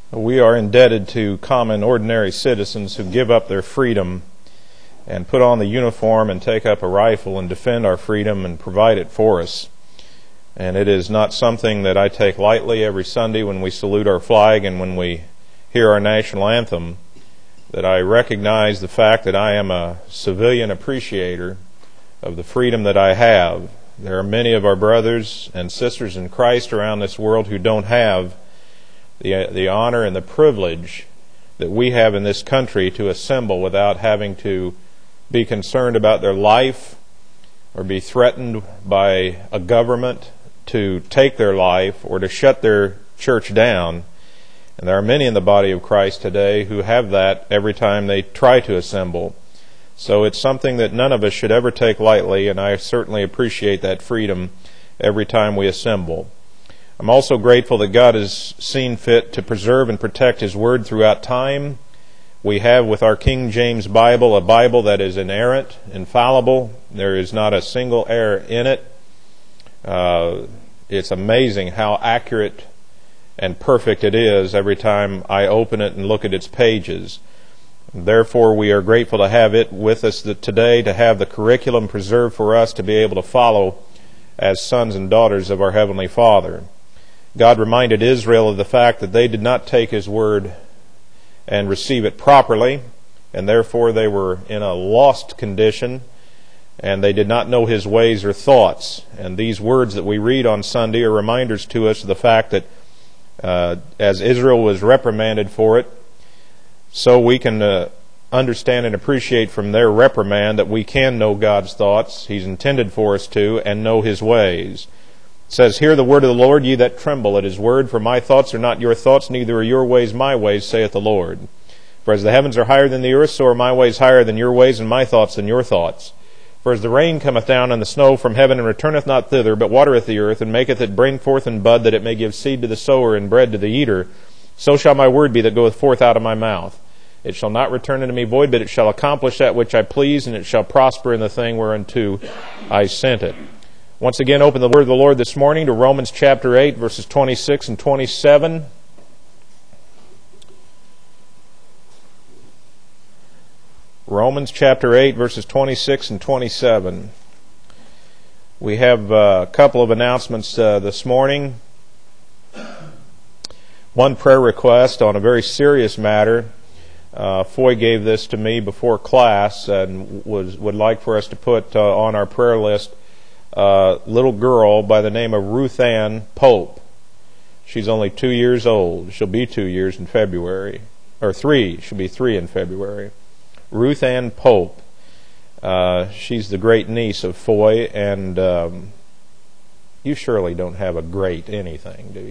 We are indebted to common, ordinary citizens who give up their freedom and put on the uniform and take up a rifle and defend our freedom and provide it for us. And it is not something that I take lightly every Sunday when we salute our flag and when we hear our national anthem, that I recognize the fact that I am a civilian appreciator of the freedom that I have. There are many of our brothers and sisters in Christ around this world who don't have the honor and the privilege that we have in this country to assemble without having to be concerned about their life or be threatened by a government to take their life or to shut their church down. And there are many in the body of Christ today who have that every time they try to assemble. So it's something that none of us should ever take lightly, and I certainly appreciate that freedom every time we assemble. I'm also grateful that God has seen fit to preserve and protect His Word throughout time. We have with our King James Bible a Bible that is inerrant, infallible. There is not a single error in it. It's amazing how accurate and perfect it is every time I open it and look at its pages. Therefore, we are grateful to have it with us today, to have the curriculum preserved for us to be able to follow as sons and daughters of our Heavenly Father. God reminded Israel of the fact that they did not take His Word and receive it properly, and therefore they were in a lost condition, and they did not know His ways or thoughts. And these words that we read on Sunday are reminders to us of the fact that as Israel was reprimanded for it, so we can understand and appreciate from their reprimand that we can know God's thoughts. He's intended for us to, and know His ways. It says, "Hear the word of the Lord, ye that tremble at His word. For my thoughts are not your thoughts, neither are your ways my ways, saith the Lord. For as the heavens are higher than the earth, so are my ways higher than your ways, and my thoughts than your thoughts. For as the rain cometh down and the snow from heaven, and returneth not thither, but watereth the earth, and maketh it bring forth and bud, that it may give seed to the sower and bread to the eater, so shall my word be that goeth forth out of my mouth. It shall not return unto me void, but it shall accomplish that which I please, and it shall prosper in the thing whereunto I sent it." Once again, open the word of the Lord this morning to Romans chapter 8, verses 26 and 27. Romans chapter 8, verses 26 and 27. We have a couple of announcements this morning. One prayer request on a very serious matter. Foy gave this to me before class and would like for us to put on our prayer list a little girl by the name of Ruth Ann Pope. She's only 2 years old. She'll be 2 years in February. Or 3. She'll be 3 in February. Ruth Ann Pope. She's the great niece of Foy, and you surely don't have a great anything, do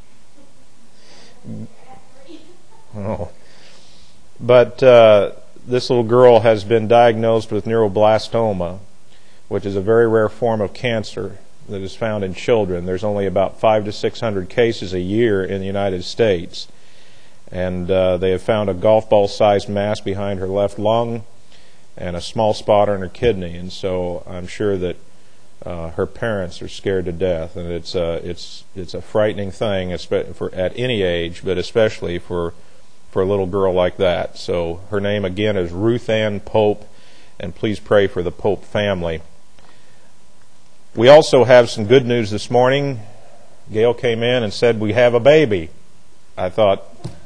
you? Oh. But this little girl has been diagnosed with neuroblastoma, which is a very rare form of cancer that is found in children. There's only about 500 to 600 cases a year in the United States. And they have found a golf ball-sized mass behind her left lung and a small spot on her kidney. And so I'm sure that her parents are scared to death. And it's a frightening thing at any age, but especially for a little girl like that. So her name again is Ruth Ann Pope, and please pray for the Pope family. We also have some good news this morning. Gail came in and said, "We have a baby." I thought,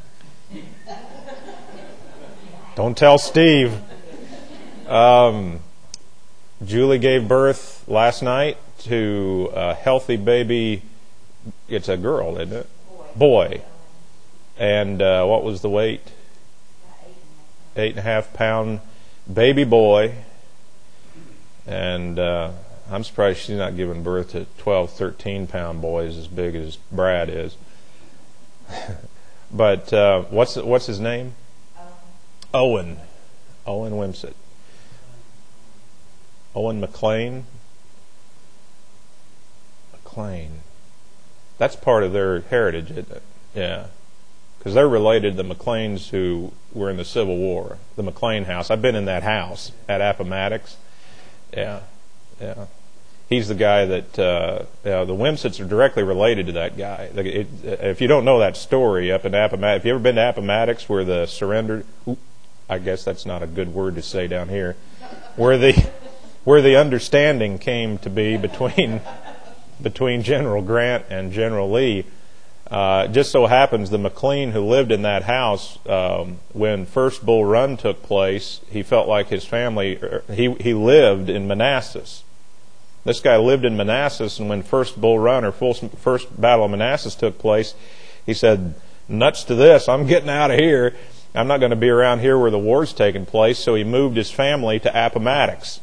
don't tell Steve. Julie gave birth last night to a healthy baby. It's a girl, isn't it? Boy. And what was the weight? 8.5 pound baby boy. And I'm surprised she's not giving birth to 12, 13 pound boys as big as Brad is. But what's his name? Owen. Owen Wimsett. Owen McLean. McLean. That's part of their heritage, isn't it? Yeah. Because they're related to the McLeans who were in the Civil War. The McLean house. I've been in that house at Appomattox. Yeah. He's the guy that the Wimsitts are directly related to that guy. If you don't know that story up in Appomattox, have you ever been to Appomattox where the surrender? I guess that's not a good word to say down here. Where the understanding came to be between General Grant and General Lee. Just so happens the McLean who lived in that house when First Bull Run took place, he felt like his family. He lived in Manassas. This guy lived in Manassas, and when First Bull Run or First Battle of Manassas took place, he said, "Nuts to this! I'm getting out of here. I'm not going to be around here where the war's taking place." So he moved his family to Appomattox.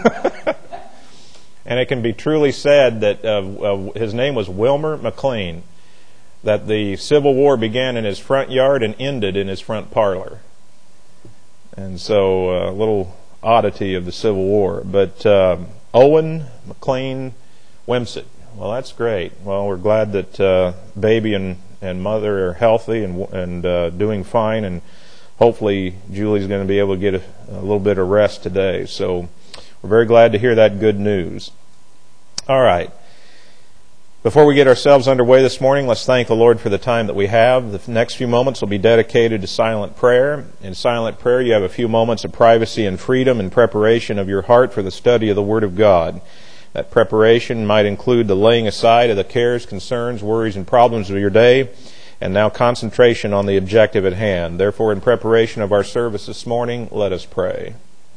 And it can be truly said that his name was Wilmer McLean, that the Civil War began in his front yard and ended in his front parlor. And so a little oddity of the Civil War. But Owen McLean Wimsitt. Well, that's great. Well, we're glad that baby and mother are healthy and doing fine, and hopefully Julie's going to be able to get a little bit of rest today. So we're very glad to hear that good news. All right. Before we get ourselves underway this morning, let's thank the Lord for the time that we have. The next few moments will be dedicated to silent prayer. In silent prayer, you have a few moments of privacy and freedom in preparation of your heart for the study of the Word of God. That preparation might include the laying aside of the cares, concerns, worries, and problems of your day, and now concentration on the objective at hand. Therefore, in preparation of our service this morning, let us pray.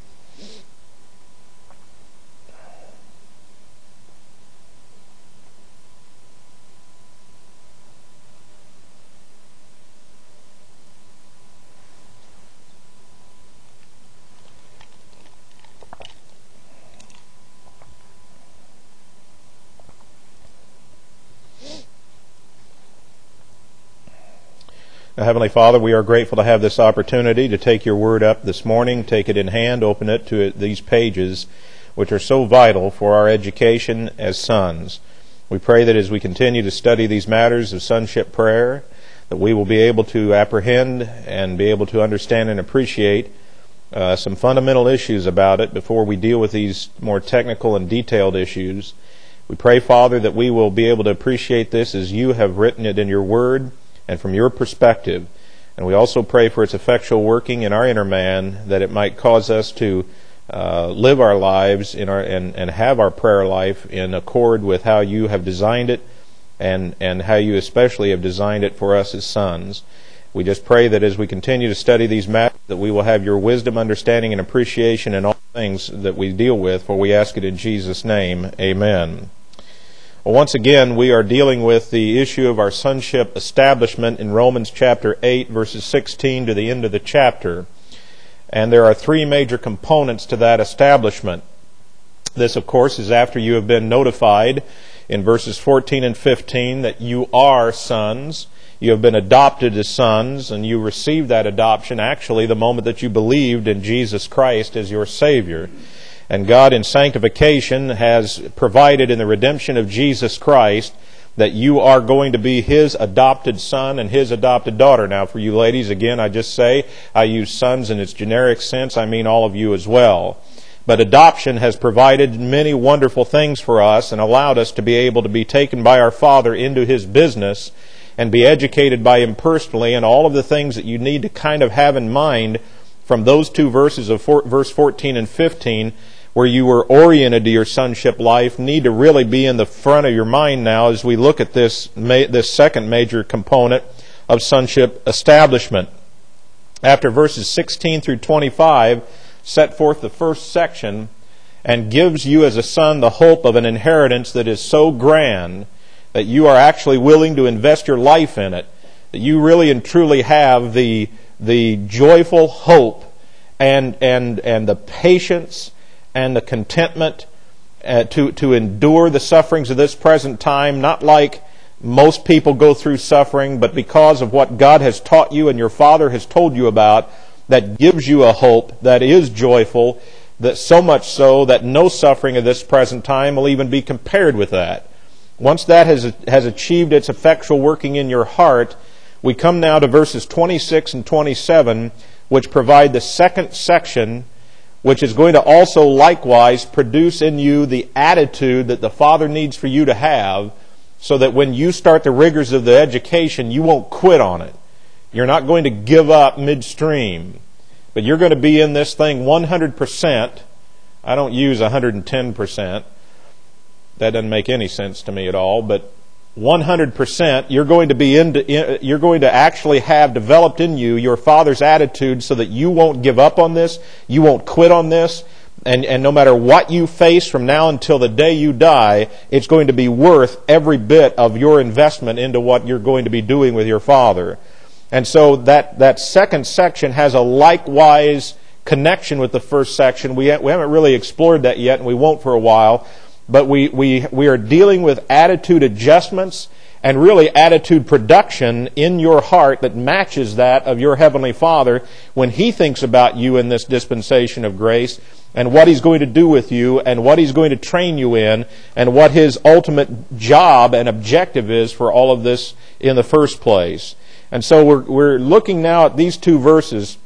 Now, Heavenly Father, we are grateful to have this opportunity to take your word up this morning, take it in hand, open it to these pages, which are so vital for our education as sons. We pray that as we continue to study these matters of sonship prayer, that we will be able to apprehend and be able to understand and appreciate some fundamental issues about it before we deal with these more technical and detailed issues. We pray, Father, that we will be able to appreciate this as you have written it in your word, and from your perspective. And we also pray for its effectual working in our inner man, that it might cause us to live our lives and have our prayer life in accord with how you have designed it and how you especially have designed it for us as sons. We just pray that as we continue to study these matters, that we will have your wisdom, understanding, and appreciation in all things that we deal with, for we ask it in Jesus' name. Amen. Well, once again, we are dealing with the issue of our sonship establishment in Romans chapter 8, verses 16 to the end of the chapter. And there are three major components to that establishment. This, of course, is after you have been notified in verses 14 and 15 that you are sons. You have been adopted as sons, and you received that adoption actually the moment that you believed in Jesus Christ as your Savior. And God in sanctification has provided in the redemption of Jesus Christ that you are going to be His adopted son and His adopted daughter. Now, for you ladies, again, I just say, I use sons in its generic sense. I mean all of you as well. But adoption has provided many wonderful things for us and allowed us to be able to be taken by our Father into His business and be educated by Him personally, and all of the things that you need to kind of have in mind from those two verses of verse 14 and 15, where you were oriented to your sonship life, need to really be in the front of your mind now as we look at this second major component of sonship establishment. After verses 16 through 25 set forth the first section and gives you as a son the hope of an inheritance that is so grand that you are actually willing to invest your life in it, that you really and truly have the joyful hope and the patience and the contentment to endure the sufferings of this present time, not like most people go through suffering, but because of what God has taught you and your Father has told you about, that gives you a hope that is joyful, that so much so that no suffering of this present time will even be compared with that. Once that has achieved its effectual working in your heart, we come now to verses 26 and 27, which provide the second section which is going to also likewise produce in you the attitude that the Father needs for you to have, so that when you start the rigors of the education, you won't quit on it. You're not going to give up midstream, but you're going to be in this thing 100%. I don't use 110%. That doesn't make any sense to me at all, but 100%, you're going to actually have developed in you your Father's attitude so that you won't give up on this, you won't quit on this, and no matter what you face from now until the day you die, it's going to be worth every bit of your investment into what you're going to be doing with your Father. And so that second section has a likewise connection with the first section. We haven't really explored that yet, and we won't for a while. But we are dealing with attitude adjustments and really attitude production in your heart that matches that of your Heavenly Father when He thinks about you in this dispensation of grace and what He's going to do with you and what He's going to train you in and what His ultimate job and objective is for all of this in the first place. And so we're looking now at these two verses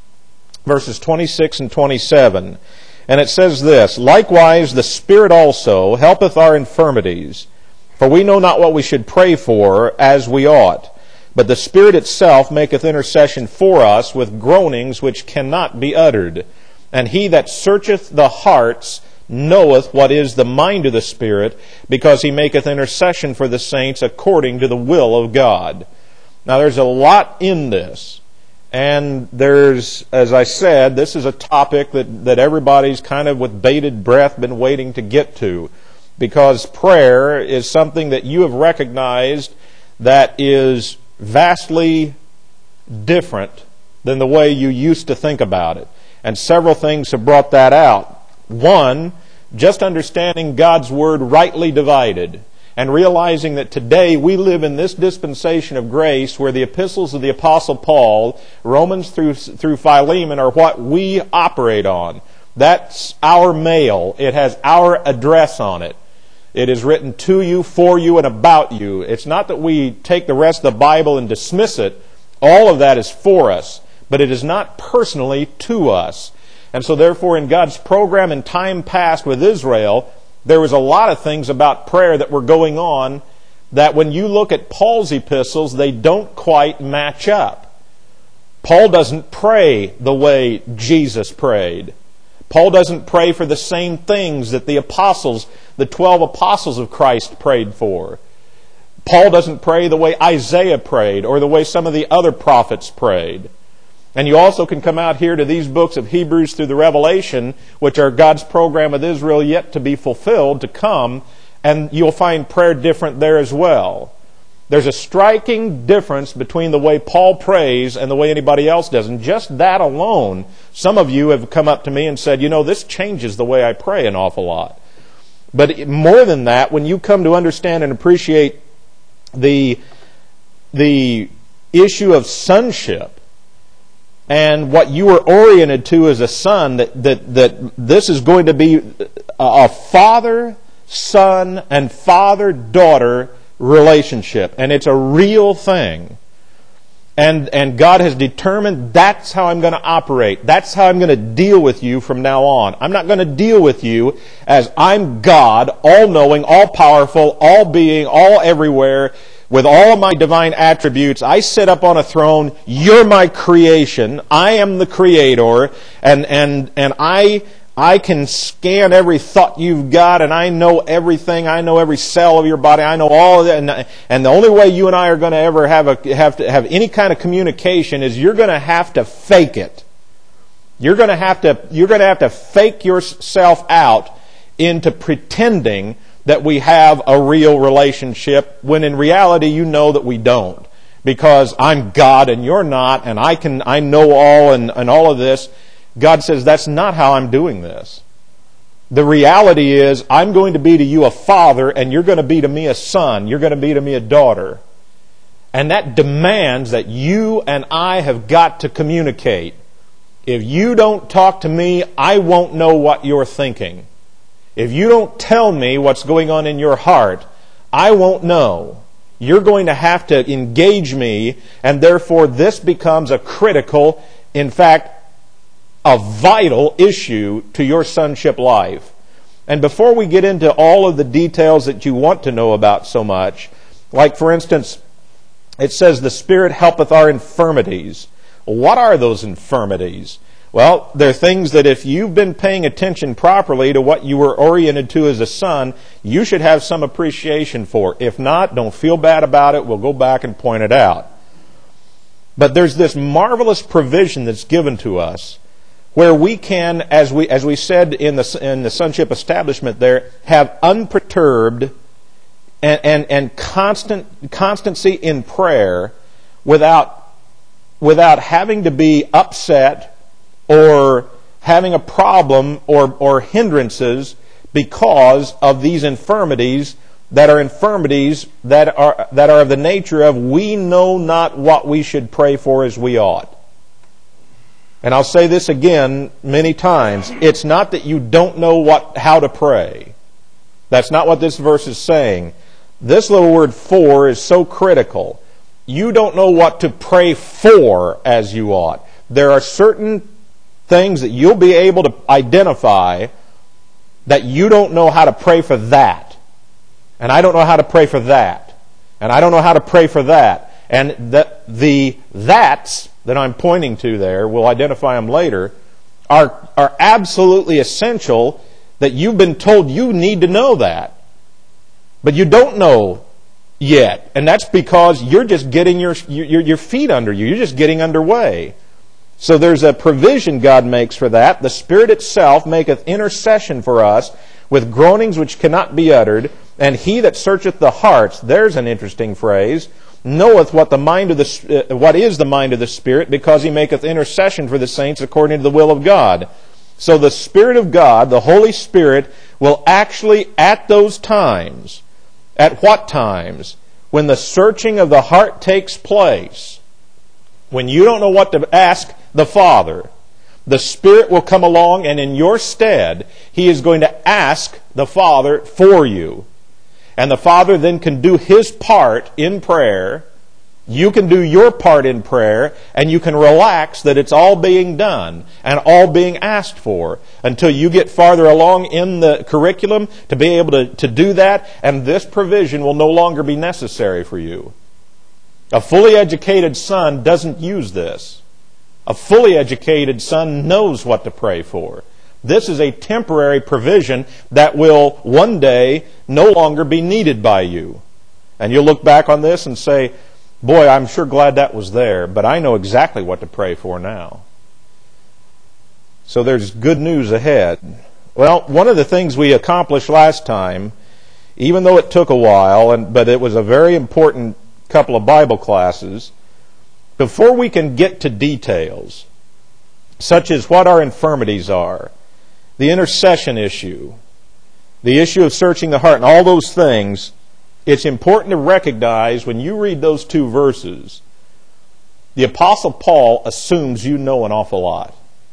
26 and 27. And it says this, "Likewise the Spirit also helpeth our infirmities, for we know not what we should pray for as we ought. But the Spirit itself maketh intercession for us with groanings which cannot be uttered. And He that searcheth the hearts knoweth what is the mind of the Spirit, because He maketh intercession for the saints according to the will of God." Now there's a lot in this. And there's, as I said, this is a topic that everybody's kind of with bated breath been waiting to get to. Because prayer is something that you have recognized that is vastly different than the way you used to think about it. And several things have brought that out. One, just understanding God's Word rightly divided. And realizing that today we live in this dispensation of grace where the epistles of the Apostle Paul, Romans through Philemon, are what we operate on. That's our mail. It has our address on it. It is written to you, for you, and about you. It's not that we take the rest of the Bible and dismiss it. All of that is for us, but it is not personally to us. And so therefore in God's program in time past with Israel, there was a lot of things about prayer that were going on that when you look at Paul's epistles, they don't quite match up. Paul doesn't pray the way Jesus prayed. Paul doesn't pray for the same things that the apostles, the 12 apostles of Christ prayed for. Paul doesn't pray the way Isaiah prayed or the way some of the other prophets prayed. And you also can come out here to these books of Hebrews through the Revelation, which are God's program with Israel yet to be fulfilled, to come, and you'll find prayer different there as well. There's a striking difference between the way Paul prays and the way anybody else does. And just that alone, some of you have come up to me and said, this changes the way I pray an awful lot. But more than that, when you come to understand and appreciate the issue of sonship, and what you are oriented to as a son, that this is going to be a father-son and father-daughter relationship. And it's a real thing. And God has determined that's how I'm going to operate. That's how I'm going to deal with you from now on. I'm not going to deal with you as I'm God, all-knowing, all-powerful, all-being, all-everywhere, with all of my divine attributes. I sit up on a throne. You're my creation. I am the creator. And I can scan every thought you've got, and I know everything. I know every cell of your body. I know all of that. And the only way you and I are going to ever have to have any kind of communication is you're going to have to fake it. You're going to have to fake yourself out into pretending that we have a real relationship, when in reality you know that we don't. Because I'm God and you're not, and I know all and all of this. God says, that's not how I'm doing this. The reality is, I'm going to be to you a father, and you're going to be to me a son. You're going to be to me a daughter. And that demands that you and I have got to communicate. If you don't talk to me, I won't know what you're thinking. If you don't tell me what's going on in your heart, I won't know. You're going to have to engage me, and therefore this becomes a critical, in fact, a vital issue to your sonship life. And before we get into all of the details that you want to know about so much, like for instance, it says the Spirit helpeth our infirmities. What are those infirmities? Well, they're things that if you've been paying attention properly to what you were oriented to as a son, you should have some appreciation for. If not, don't feel bad about it. We'll go back and point it out. But there's this marvelous provision that's given to us where we can, as we said in the sonship establishment there, have unperturbed and constancy in prayer without having to be upset or having a problem or hindrances because of these infirmities that are of the nature of we know not what we should pray for as we ought. And I'll say this again many times. It's not that you don't know how to pray. That's not what this verse is saying. This little word "for" is so critical. You don't know what to pray for as you ought. There are certain things that you'll be able to identify that you don't know how to pray for that. And I don't know how to pray for that. And I don't know how to pray for that. And the that's that I'm pointing to there, we'll identify them later, are absolutely essential that you've been told you need to know that. But you don't know yet. And that's because you're just getting your feet under you. You're just getting underway. So there's a provision God makes for that. The Spirit itself maketh intercession for us with groanings which cannot be uttered. And He that searcheth the hearts, there's an interesting phrase, knoweth what is the mind of the Spirit, because He maketh intercession for the saints according to the will of God. So the Spirit of God, the Holy Spirit, will actually at those times, at what times? When the searching of the heart takes place, when you don't know what to ask the Father, the Spirit will come along and in your stead, He is going to ask the Father for you. And the Father then can do His part in prayer. You can do your part in prayer, and you can relax that it's all being done and all being asked for until you get farther along in the curriculum to be able to do that, and this provision will no longer be necessary for you. A fully educated son doesn't use this. A fully educated son knows what to pray for. This is a temporary provision that will one day no longer be needed by you. And you'll look back on this and say, boy, I'm sure glad that was there, but I know exactly what to pray for now. So there's good news ahead. Well, one of the things we accomplished last time, even though it took a while, but it was a very important couple of Bible classes, before we can get to details, such as what our infirmities are, the intercession issue, the issue of searching the heart, and all those things, it's important to recognize when you read those two verses, the Apostle Paul assumes you know an awful lot.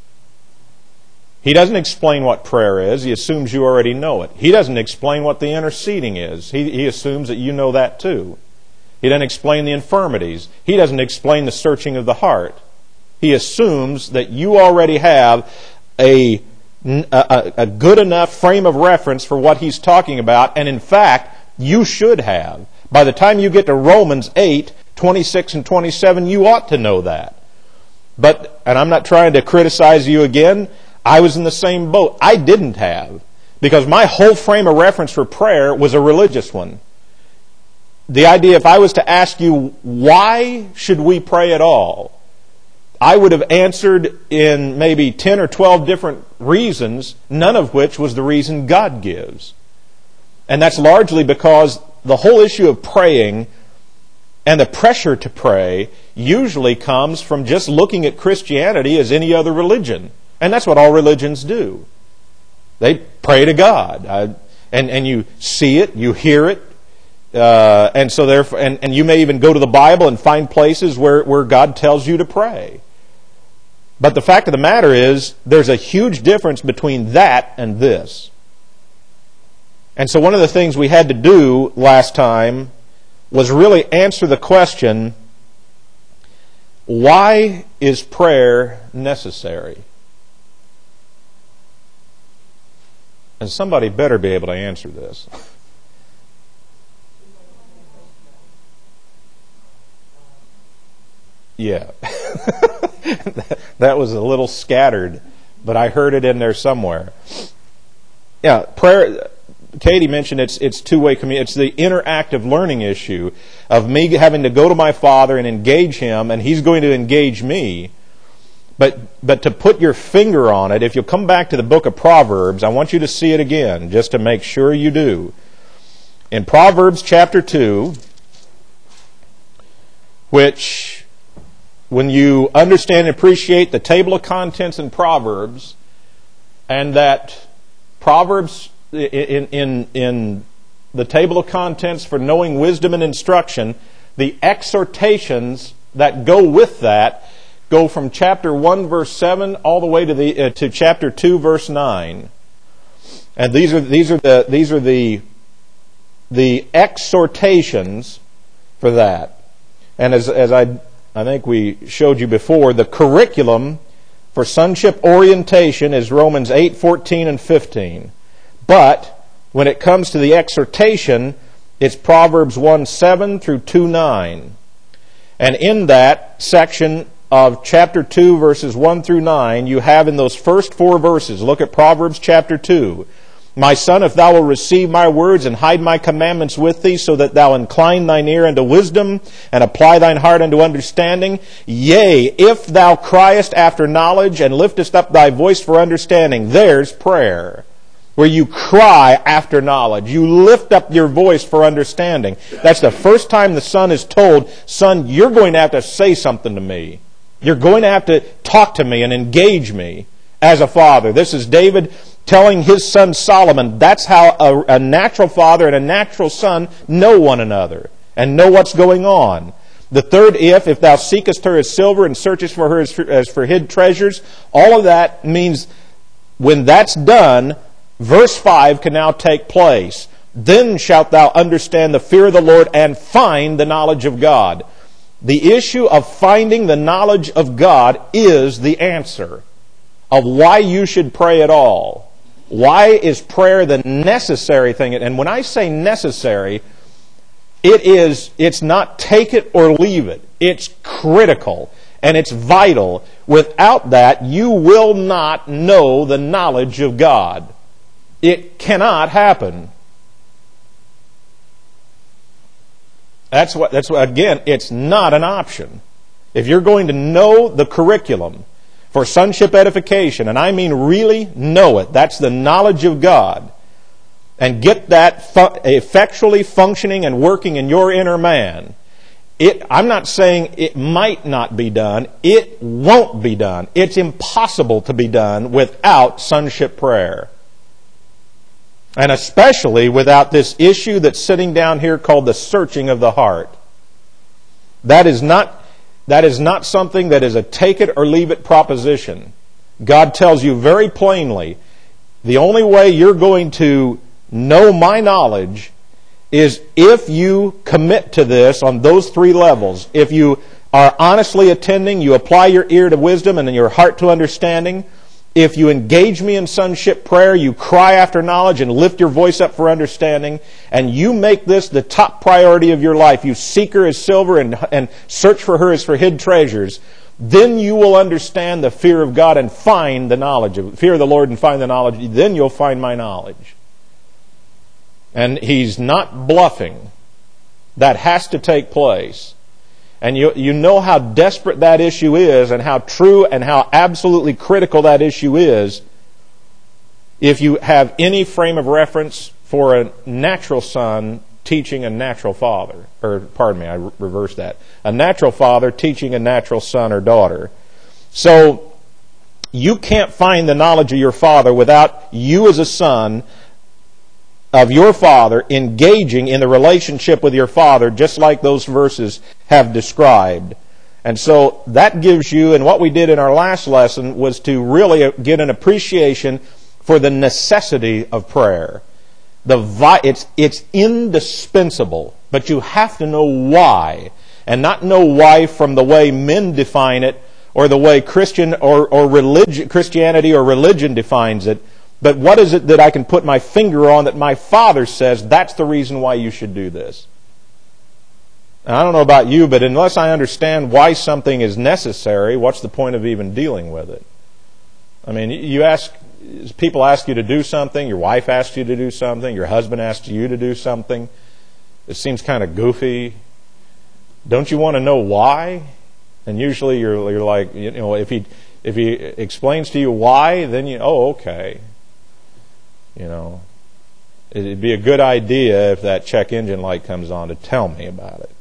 He doesn't explain what prayer is. He assumes you already know it. He doesn't explain what the interceding is. He assumes that you know that too. He doesn't explain the infirmities. He doesn't explain the searching of the heart. He assumes that you already have a good enough frame of reference for what he's talking about, and in fact, you should have. By the time you get to Romans 8, 26 and 27, you ought to know that. And I'm not trying to criticize you again, I was in the same boat. I didn't have, because my whole frame of reference for prayer was a religious one. The idea, if I was to ask you, why should we pray at all? I would have answered in maybe 10 or 12 different reasons, none of which was the reason God gives. And that's largely because the whole issue of praying and the pressure to pray usually comes from just looking at Christianity as any other religion. And that's what all religions do. They pray to God. And you see it, you hear it, and so therefore, and you may even go to the Bible and find places where God tells you to pray. But the fact of the matter is, there's a huge difference between that and this. And so one of the things we had to do last time was really answer the question, why is prayer necessary? And somebody better be able to answer this. Yeah. That was a little scattered, but I heard it in there somewhere. Yeah, prayer. Katie mentioned it's two-way communication. It's the interactive learning issue of me having to go to my Father and engage Him, and He's going to engage me. But to put your finger on it, if you'll come back to the book of Proverbs, I want you to see it again, just to make sure you do. In Proverbs chapter 2, which, when you understand and appreciate the table of contents in Proverbs, and that Proverbs in the table of contents for knowing wisdom and instruction, the exhortations that go with that go from chapter 1 verse 7 all the way to chapter 2 verse 9. And these are the exhortations for that. And as I think we showed you before, the curriculum for sonship orientation is Romans 8:14 and 15. But when it comes to the exhortation, it's Proverbs 1:7 through 2:9. And in that section of chapter 2, verses 1 through 9, you have in those first 4 verses, look at Proverbs chapter 2. My son, if thou wilt receive my words and hide my commandments with thee, so that thou incline thine ear unto wisdom and apply thine heart unto understanding. Yea, if thou criest after knowledge and liftest up thy voice for understanding. There's prayer, where you cry after knowledge. You lift up your voice for understanding. That's the first time the son is told, son, you're going to have to say something to me. You're going to have to talk to me and engage me as a father. This is David telling his son Solomon, that's how a natural father and a natural son know one another and know what's going on. The third if thou seekest her as silver and searchest for her as for hid treasures, all of that means when that's done, verse 5 can now take place. Then shalt thou understand the fear of the Lord and find the knowledge of God. The issue of finding the knowledge of God is the answer of why you should pray at all. Why is prayer the necessary thing? And when I say necessary, it's not take it or leave it. It's critical and it's vital. Without that, you will not know the knowledge of God. It cannot happen. That's what again, it's not an option. If you're going to know the curriculum for sonship edification, and I mean really know it, that's the knowledge of God, and get that effectually functioning and working in your inner man, I'm not saying it might not be done, it won't be done. It's impossible to be done without sonship prayer. And especially without this issue that's sitting down here called the searching of the heart. That is not something that is a take it or leave it proposition. God tells you very plainly, the only way you're going to know my knowledge is if you commit to this on those 3 levels. If you are honestly attending, you apply your ear to wisdom and your heart to understanding. If you engage me in sonship prayer, you cry after knowledge and lift your voice up for understanding, and you make this the top priority of your life, you seek her as silver and search for her as for hid treasures, then you will understand the fear of God and find the knowledge of fear of the Lord and find the knowledge. Then you'll find my knowledge. And He's not bluffing. That has to take place. And you know how desperate that issue is and how true and how absolutely critical that issue is if you have any frame of reference for a natural son teaching a natural father. Or, pardon me, I reversed that. A natural father teaching a natural son or daughter. So, you can't find the knowledge of your father without you as a son of your father engaging in the relationship with your father, just like those verses have described. And so that gives you, and what we did in our last lesson was to really get an appreciation for the necessity of prayer. It's indispensable, but you have to know why, and not know why from the way men define it or the way Christianity or religion defines it. But what is it that I can put my finger on that my Father says that's the reason why you should do this? And I don't know about you, but unless I understand why something is necessary, what's the point of even dealing with it? I mean, people ask you to do something, your wife asks you to do something, your husband asks you to do something. It seems kind of goofy. Don't you want to know why? And usually you're like, if he explains to you why, then okay. It'd be a good idea if that check engine light comes on to tell me about it.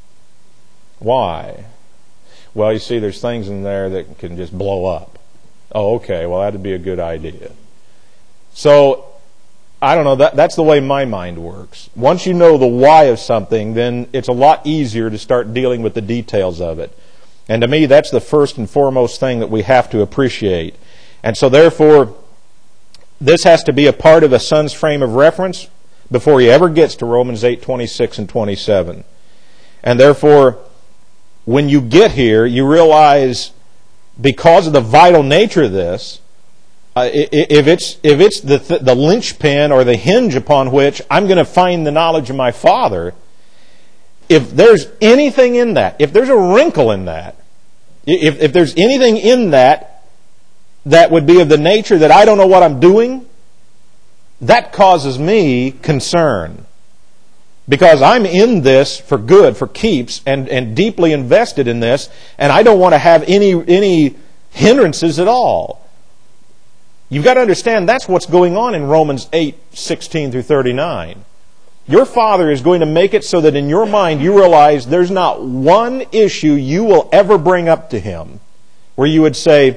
Why? Well, you see, there's things in there that can just blow up. Oh, okay, well, that'd be a good idea. So, I don't know, that's the way my mind works. Once you know the why of something, then it's a lot easier to start dealing with the details of it. And to me, that's the first and foremost thing that we have to appreciate. And so therefore, this has to be a part of a son's frame of reference before he ever gets to Romans 8:26 and 27. And therefore, when you get here, you realize, because of the vital nature of this, if it's the linchpin or the hinge upon which I'm going to find the knowledge of my Father, if there's anything in that, if there's a wrinkle in that, if there's anything in that would be of the nature that I don't know what I'm doing, that causes me concern. Because I'm in this for good, for keeps, and deeply invested in this, and I don't want to have any hindrances at all. You've got to understand that's what's going on in Romans 8:16 through 39. Your Father is going to make it so that in your mind you realize there's not one issue you will ever bring up to Him where you would say,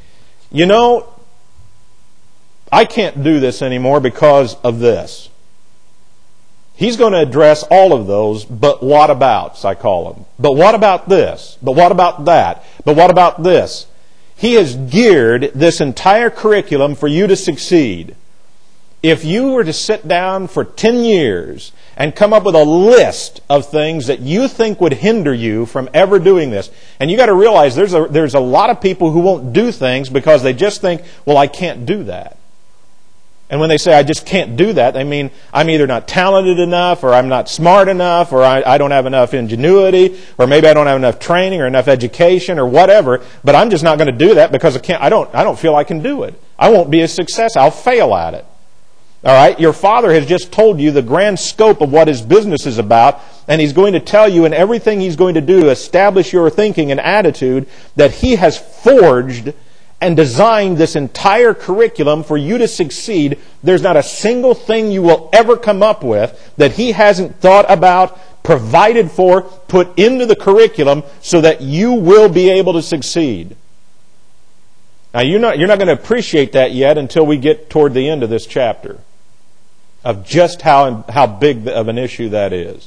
I can't do this anymore because of this. He's going to address all of those, but what abouts, I call them. But what about this? But what about that? But what about this? He has geared this entire curriculum for you to succeed. If you were to sit down for 10 years and come up with a list of things that you think would hinder you from ever doing this, and you got to realize there's a lot of people who won't do things because they just think, well, I can't do that. And when they say, I just can't do that, they mean I'm either not talented enough, or I'm not smart enough, or I don't have enough ingenuity, or maybe I don't have enough training or enough education or whatever, but I'm just not going to do that because I don't feel I can do it. I won't be a success. I'll fail at it. All right? Your Father has just told you the grand scope of what His business is about, and He's going to tell you in everything He's going to do to establish your thinking and attitude that He has forged and designed this entire curriculum for you to succeed. There's not a single thing you will ever come up with that He hasn't thought about, provided for, put into the curriculum so that you will be able to succeed. Now, you're not going to appreciate that yet until we get toward the end of this chapter of just how big of an issue that is.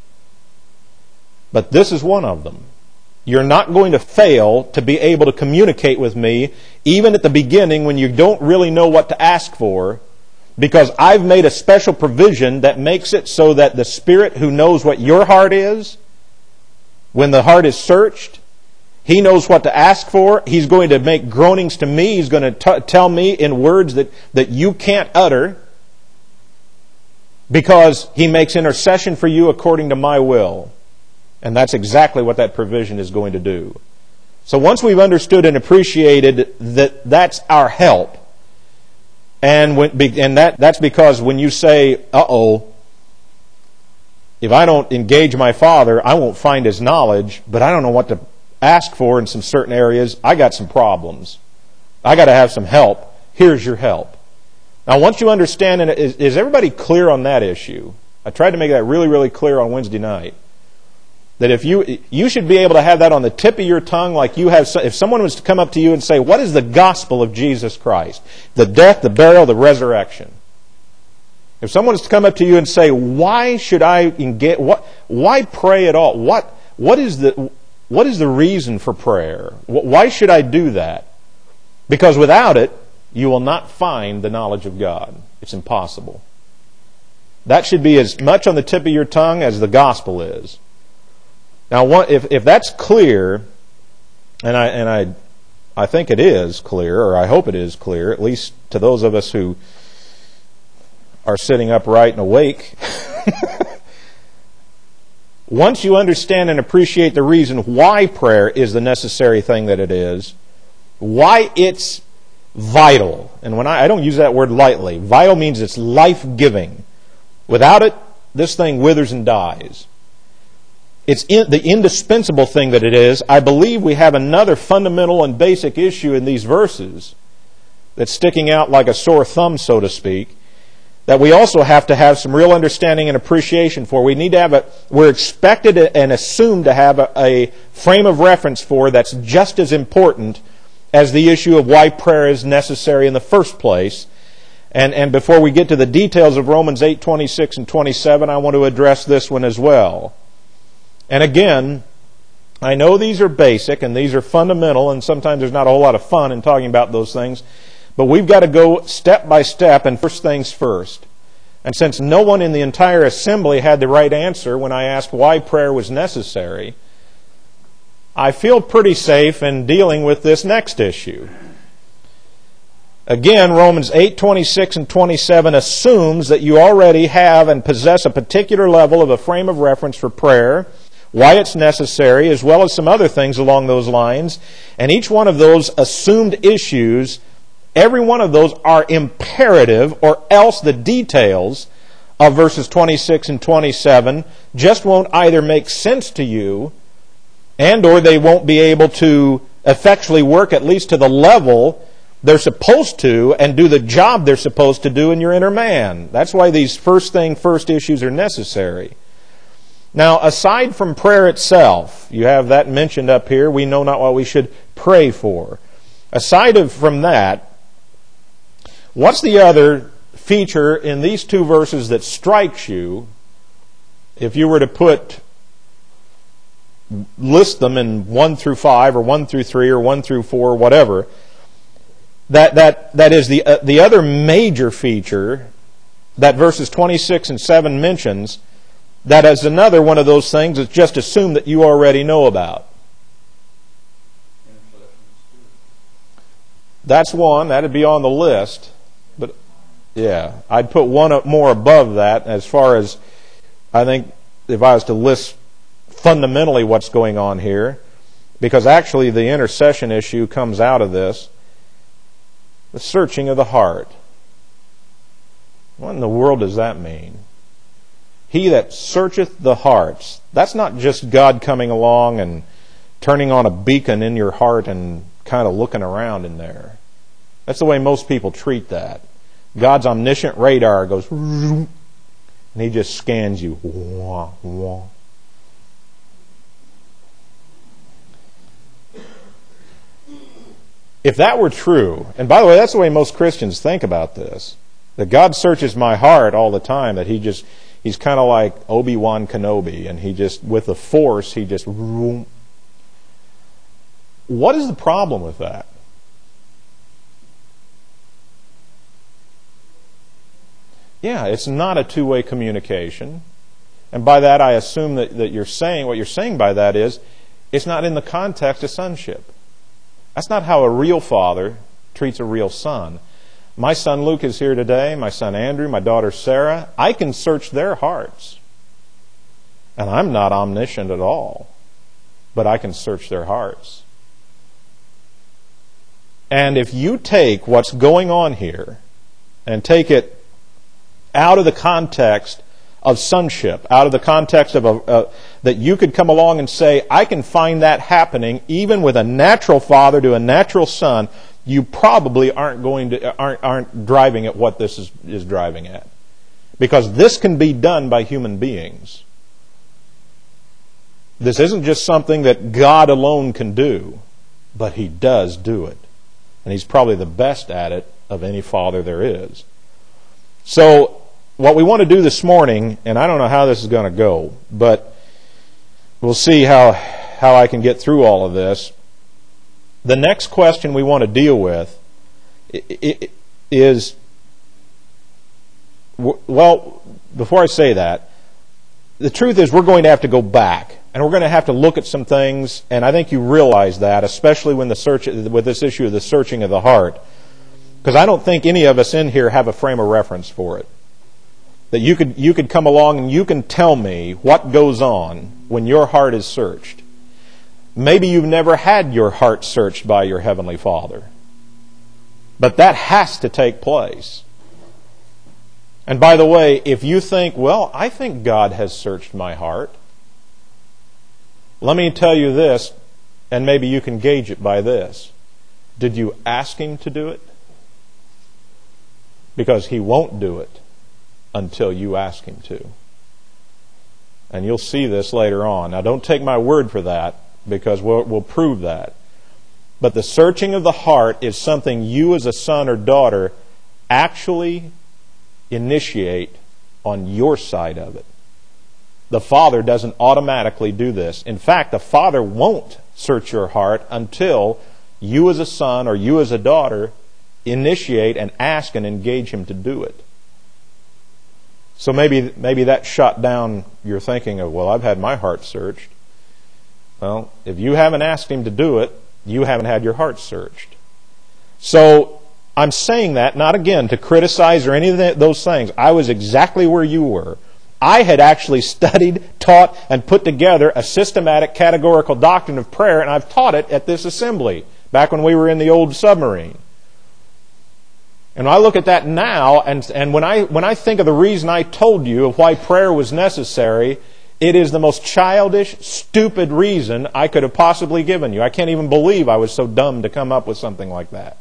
But this is one of them. You're not going to fail to be able to communicate with me, even at the beginning when you don't really know what to ask for, because I've made a special provision that makes it so that the Spirit who knows what your heart is, when the heart is searched, He knows what to ask for. He's going to make groanings to me. He's going to tell me in words that you can't utter, because He makes intercession for you according to my will. And that's exactly what that provision is going to do. So once we've understood and appreciated that that's our help, and that's because when you say, if I don't engage my Father, I won't find His knowledge, but I don't know what to ask for in some certain areas, I got some problems. I got to have some help. Here's your help. Now once you understand, and is everybody clear on that issue? I tried to make that really, really clear on Wednesday night. That if you should be able to have that on the tip of your tongue, like you have. If someone was to come up to you and say, "What is the gospel of Jesus Christ? The death, the burial, the resurrection." If someone was to come up to you and say, "Why should I engage? Why pray at all? What is the reason for prayer? Why should I do that?" Because without it, you will not find the knowledge of God. It's impossible. That should be as much on the tip of your tongue as the gospel is. Now, if that's clear, and I think it is clear, or I hope it is clear, at least to those of us who are sitting upright and awake. Once you understand and appreciate the reason why prayer is the necessary thing that it is, why it's vital, and when I don't use that word lightly, vital means it's life-giving. Without it, this thing withers and dies. It's the indispensable thing that it is. I believe we have another fundamental and basic issue in these verses that's sticking out like a sore thumb, so to speak, that we also have to have some real understanding and appreciation for. We need to we're expected and assumed to have a frame of reference for that's just as important as the issue of why prayer is necessary in the first place. And before we get to the details of Romans 8:26 and 27, I want to address this one as well. And again, I know these are basic and these are fundamental, and sometimes there's not a whole lot of fun in talking about those things, but we've got to go step by step and first things first. And since no one in the entire assembly had the right answer when I asked why prayer was necessary, I feel pretty safe in dealing with this next issue. Again, Romans 8:26 and 27 assumes that you already have and possess a particular level of a frame of reference for prayer, why it's necessary, as well as some other things along those lines. And each one of those assumed issues, every one of those are imperative, or else the details of verses 26 and 27 just won't either make sense to you, and or they won't be able to effectually work at least to the level they're supposed to and do the job they're supposed to do in your inner man. That's why these first issues are necessary. Now, aside from prayer itself, you have that mentioned up here, we know not what we should pray for. Aside from that, what's the other feature in these two verses that strikes you if you were to list them in 1 through 5 or 1 through 3 or 1 through 4, whatever? That is the other major feature that verses 26 and 7 mentions. That is another one of those things that's just assumed that you already know about. That's one. That'd be on the list. But yeah, I'd put one more above that as far as, I think, if I was to list fundamentally what's going on here, because actually the intercession issue comes out of this. The searching of the heart. What in the world does that mean? He that searcheth the hearts. That's not just God coming along and turning on a beacon in your heart and kind of looking around in there. That's the way most people treat that. God's omniscient radar goes, and He just scans you. Wah, wah. If that were true, and by the way, that's the way most Christians think about this, that God searches my heart all the time, that He's kind of like Obi-Wan Kenobi, and He just, with the Force, He just... What is the problem with that? Yeah, it's not a two-way communication. And by that I assume that you're saying, what you're saying by that is, it's not in the context of sonship. That's not how a real father treats a real son. My son Luke is here today, my son Andrew, my daughter Sarah. I can search their hearts. And I'm not omniscient at all. But I can search their hearts. And if you take what's going on here and take it out of the context of sonship, out of the context of that you could come along and say, I can find that happening even with a natural father to a natural son, you probably aren't driving at what this is driving at. Because this can be done by human beings. This isn't just something that God alone can do, but He does do it. And He's probably the best at it of any father there is. So, what we want to do this morning, and I don't know how this is going to go, but we'll see how I can get through all of this. The next question we want to deal with is, well, before I say that, the truth is we're going to have to go back And we're going to have to look at some things, and I think you realize that, especially with this issue of the searching of the heart. Because I don't think any of us in here have a frame of reference for it. That you could come along and you can tell me what goes on when your heart is searched. Maybe you've never had your heart searched by your Heavenly Father. But that has to take place. And by the way, if you think, well, I think God has searched my heart, let me tell you this, and maybe you can gauge it by this. Did you ask Him to do it? Because He won't do it until you ask Him to. And you'll see this later on. Now, don't take my word for that, because we'll prove that. But the searching of the heart is something you as a son or daughter actually initiate on your side of it. The Father doesn't automatically do this. In fact, the Father won't search your heart until you as a son or you as a daughter initiate and ask and engage Him to do it. So maybe that shot down your thinking of, well, I've had my heart searched. Well, if you haven't asked Him to do it, you haven't had your heart searched. So I'm saying that not again to criticize or any of those things. I was exactly where you were. I had actually studied, taught, and put together a systematic categorical doctrine of prayer, and I've taught it at this assembly, back when we were in the old submarine. And I look at that now, and when I think of the reason I told you of why prayer was necessary, it is the most childish, stupid reason I could have possibly given you. I can't even believe I was so dumb to come up with something like that.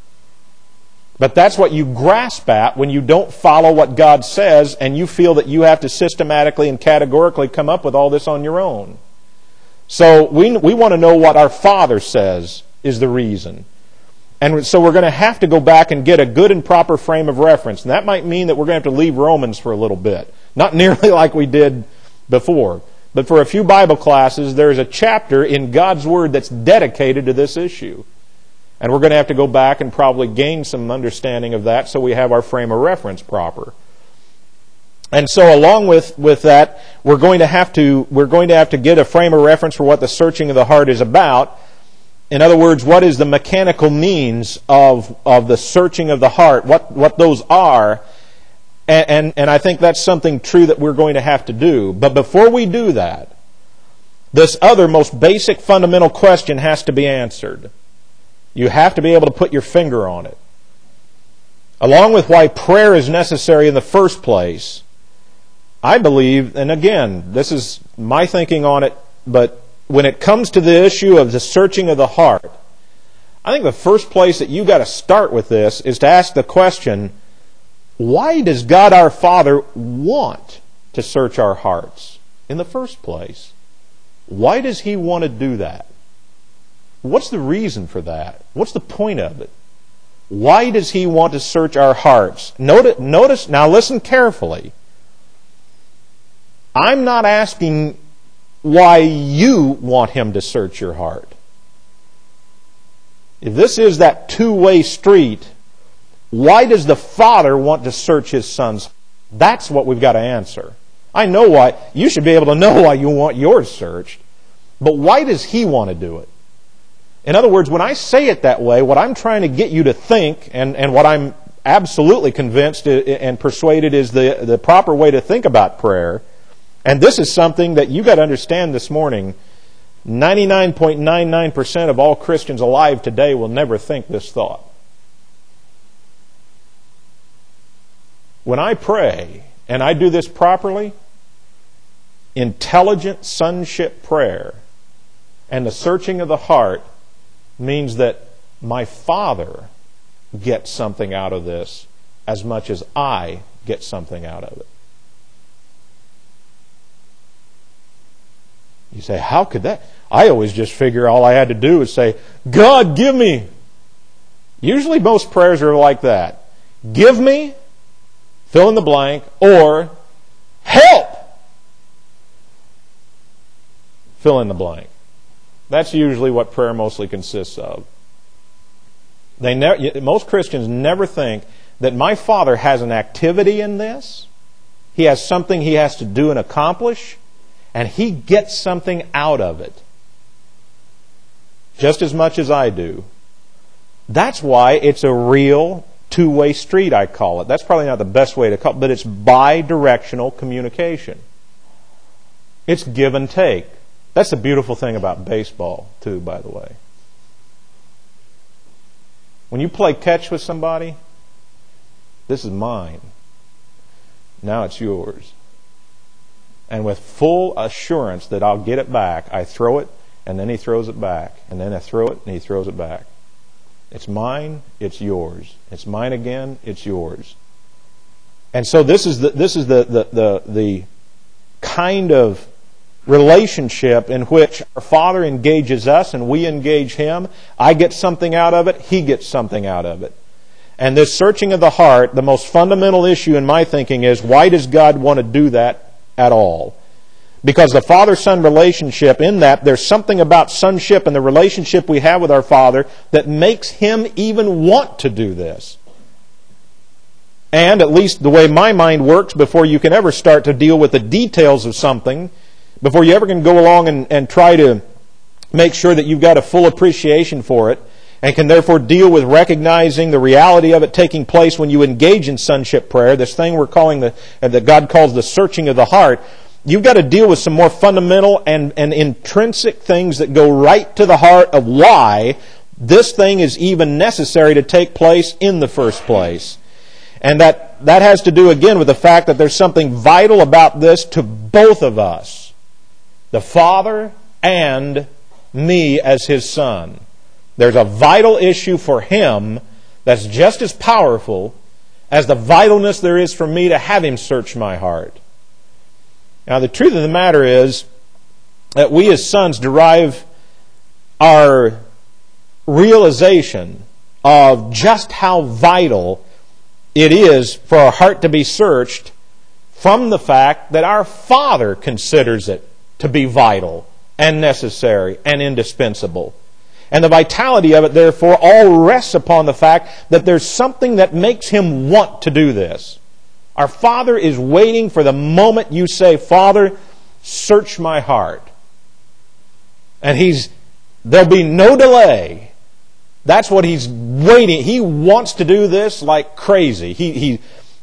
But that's what you grasp at when you don't follow what God says and you feel that you have to systematically and categorically come up with all this on your own. So we want to know what our Father says is the reason. And so we're going to have to go back and get a good and proper frame of reference. And that might mean that we're going to have to leave Romans for a little bit. Not nearly like we did before. But for a few Bible classes, there's a chapter in God's Word that's dedicated to this issue. And we're going to have to go back and probably gain some understanding of that so we have our frame of reference proper. And so along with that, we're going to have to get a frame of reference for what the searching of the heart is about. In other words, what is the mechanical means of the searching of the heart, what those are. And I think that's something true that we're going to have to do. But before we do that, this other most basic fundamental question has to be answered. You have to be able to put your finger on it. Along with why prayer is necessary in the first place, I believe, and again, this is my thinking on it, but when it comes to the issue of the searching of the heart, I think the first place that you've got to start with this is to ask the question, why does God our Father want to search our hearts in the first place? Why does He want to do that? What's the reason for that? What's the point of it? Why does He want to search our hearts? Notice, now listen carefully. I'm not asking why you want Him to search your heart. If this is that two-way street, why does the Father want to search His Son's heart? That's what we've got to answer. I know why. You should be able to know why you want yours searched. But why does He want to do it? In other words, when I say it that way, what I'm trying to get you to think, and what I'm absolutely convinced and persuaded is the proper way to think about prayer, and this is something that you've got to understand this morning, 99.99% of all Christians alive today will never think this thought. When I pray, and I do this properly, intelligent sonship prayer and the searching of the heart means that my Father gets something out of this as much as I get something out of it. You say, how could that? I always just figure all I had to do is say, God, give me. Usually most prayers are like that. Give me, fill in the blank, or help, fill in the blank. That's usually what prayer mostly consists of. Most Christians never think that my Father has an activity in this. He has something He has to do and accomplish. and He gets something out of it, just as much as I do. That's why it's a real two-way street, I call it. That's probably not the best way to call it, but it's bi-directional communication. It's give and take. That's the beautiful thing about baseball, too, by the way. When you play catch with somebody, this is mine. Now it's yours. And with full assurance that I'll get it back, I throw it, and then he throws it back. And then I throw it, and he throws it back. It's mine, it's yours. It's mine again, it's yours. And so this is the kind of relationship in which our Father engages us and we engage Him. I get something out of it, He gets something out of it. And this searching of the heart, the most fundamental issue in my thinking is, why does God want to do that at all? Because the Father-Son relationship, in that, there's something about sonship and the relationship we have with our Father that makes Him even want to do this. And, at least the way my mind works, before you can ever start to deal with the details of something, before you ever can go along and try to make sure that you've got a full appreciation for it, and can therefore deal with recognizing the reality of it taking place when you engage in sonship prayer, this thing we're calling that God calls the searching of the heart, you've got to deal with some more fundamental and intrinsic things that go right to the heart of why this thing is even necessary to take place in the first place. And that has to do again with the fact that there's something vital about this to both of us, the Father and me as His Son. There's a vital issue for Him that's just as powerful as the vitalness there is for me to have Him search my heart. Now, the truth of the matter is that we as sons derive our realization of just how vital it is for our heart to be searched from the fact that our Father considers it to be vital and necessary and indispensable. And the vitality of it, therefore, all rests upon the fact that there's something that makes Him want to do this. Our Father is waiting for the moment you say, Father, search my heart. And there'll be no delay. That's what He's waiting. He wants to do this like crazy.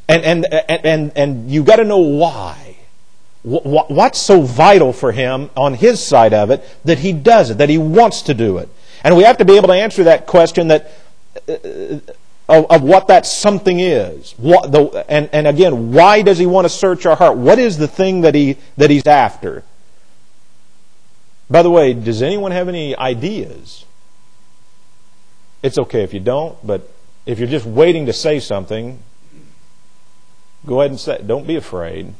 And you've got to know why. What's so vital for Him on His side of it that He does it, that He wants to do it. And we have to be able to answer that question of what that something is. And again, why does He want to search our heart? What is the thing that He's after? By the way, does anyone have any ideas? It's okay if you don't, but if you're just waiting to say something, go ahead and say it. Don't be afraid.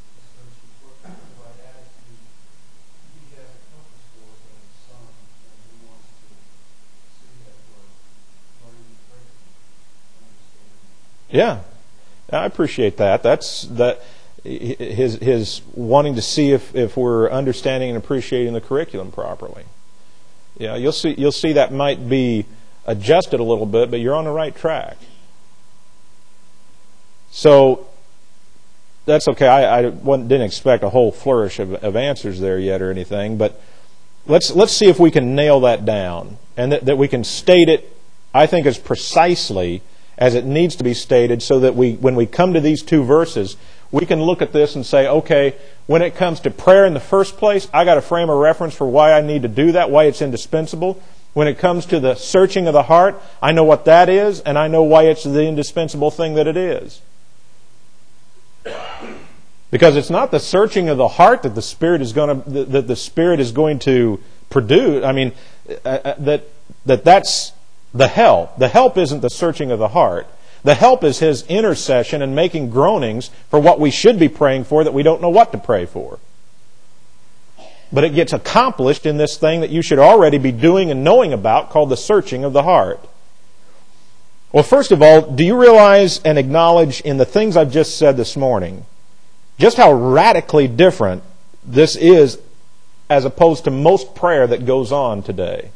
Yeah, I appreciate that. That's his wanting to see if we're understanding and appreciating the curriculum properly. Yeah, you'll see that might be adjusted a little bit, but you're on the right track. So that's okay. I didn't expect a whole flourish of answers there yet or anything, but let's see if we can nail that down and that we can state it, I think, as precisely as it needs to be stated, so that when we come to these two verses, we can look at this and say, okay, when it comes to prayer in the first place, I got a frame of reference for why I need to do that, why it's indispensable. When it comes to the searching of the heart, I know what that is, and I know why it's the indispensable thing that it is. Because it's not the searching of the heart that the Spirit is going to produce. I mean, that's the help. The help isn't the searching of the heart. The help is His intercession and making groanings for what we should be praying for that we don't know what to pray for. But it gets accomplished in this thing that you should already be doing and knowing about, called the searching of the heart. Well, first of all, do you realize and acknowledge in the things I've just said this morning just how radically different this is as opposed to most prayer that goes on today,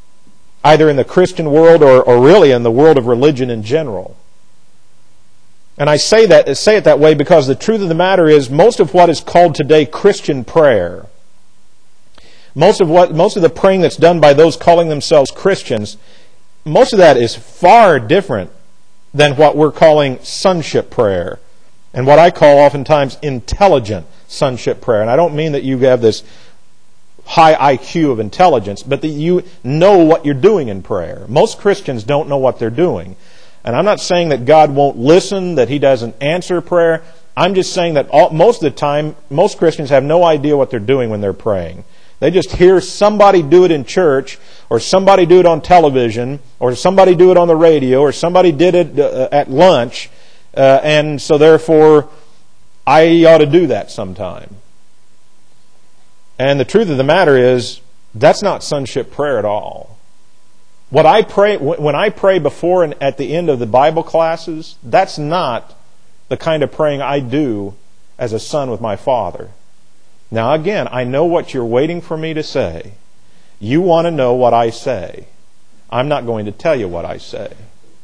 either in the Christian world or really in the world of religion in general? And I say it that way because the truth of the matter is most of what is called today Christian prayer, most of the praying that's done by those calling themselves Christians, most of that is far different than what we're calling sonship prayer and what I call oftentimes intelligent sonship prayer. And I don't mean that you have this high IQ of intelligence, but that you know what you're doing in prayer. Most Christians don't know what they're doing. And I'm not saying that God won't listen, that He doesn't answer prayer. I'm just saying that most of the time, most Christians have no idea what they're doing when they're praying. They just hear somebody do it in church, or somebody do it on television, or somebody do it on the radio, or somebody did it at lunch, and so therefore I ought to do that sometime. And the truth of the matter is, that's not sonship prayer at all. What I pray when I pray before and at the end of the Bible classes, that's not the kind of praying I do as a son with my Father. Now again, I know what you're waiting for me to say. You want to know what I say. I'm not going to tell you what I say.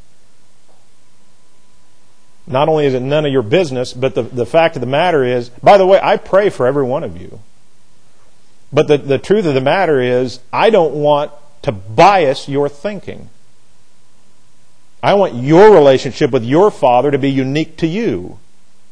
Not only is it none of your business, but the fact of the matter is, by the way, I pray for every one of you. But the truth of the matter is, I don't want to bias your thinking. I want your relationship with your Father to be unique to you.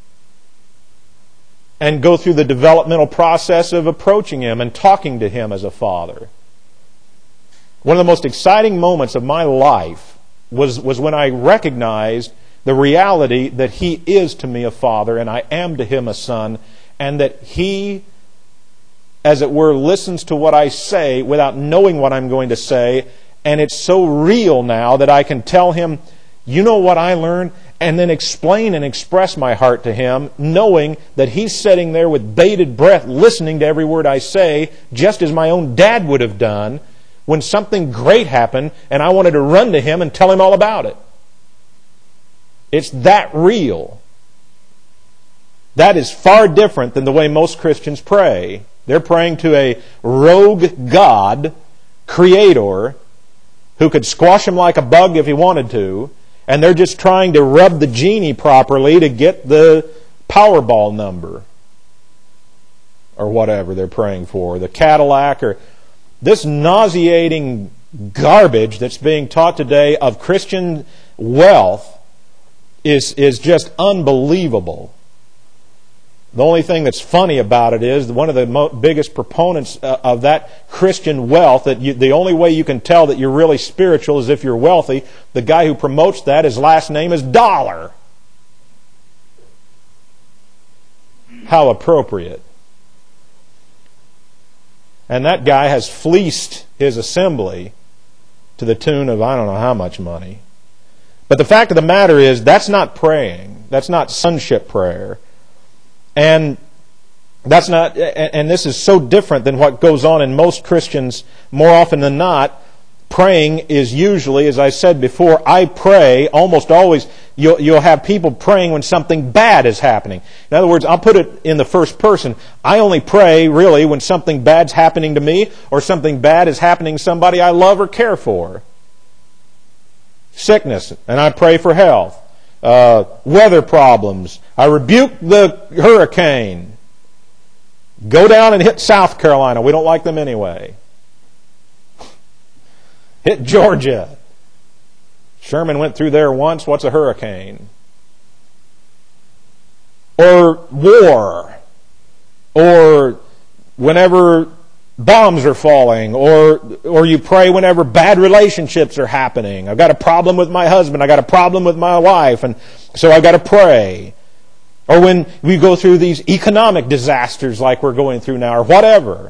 And go through the developmental process of approaching Him and talking to Him as a Father. One of the most exciting moments of my life was when I recognized the reality that He is to me a Father and I am to Him a Son, and that He, as it were, listens to what I say without knowing what I'm going to say, and it's so real now that I can tell Him, you know what I learned? And then explain and express my heart to Him, knowing that He's sitting there with bated breath, listening to every word I say, just as my own dad would have done when something great happened and I wanted to run to Him and tell Him all about it. It's that real. That is far different than the way most Christians pray. They're praying to a rogue God, creator, who could squash them like a bug if He wanted to, and they're just trying to rub the genie properly to get the Powerball number or whatever they're praying for, the Cadillac, or this nauseating garbage that's being taught today of Christian wealth is just unbelievable. The only thing that's funny about it is one of the biggest proponents of that Christian wealth, that the only way you can tell that you're really spiritual is if you're wealthy. The guy who promotes that, his last name is Dollar. How appropriate. And that guy has fleeced his assembly to the tune of I don't know how much money. But the fact of the matter is, that's not praying. That's not sonship prayer. And that's not, and this is so different than what goes on in most Christians. More often than not, praying is usually, as I said before, I pray almost always. You'll have people praying when something bad is happening. In other words, I'll put it in the first person. I only pray really when something bad's happening to me or something bad is happening to somebody I love or care for. Sickness, and I pray for health. Weather problems. I rebuke the hurricane. Go down and hit South Carolina. We don't like them anyway. Hit Georgia. Sherman went through there once. What's a hurricane? Or war. Or whenever bombs are falling, or you pray whenever bad relationships are happening. I've got a problem with my husband, I've got a problem with my wife, and so I've got to pray. Or when we go through these economic disasters like we're going through now, or whatever.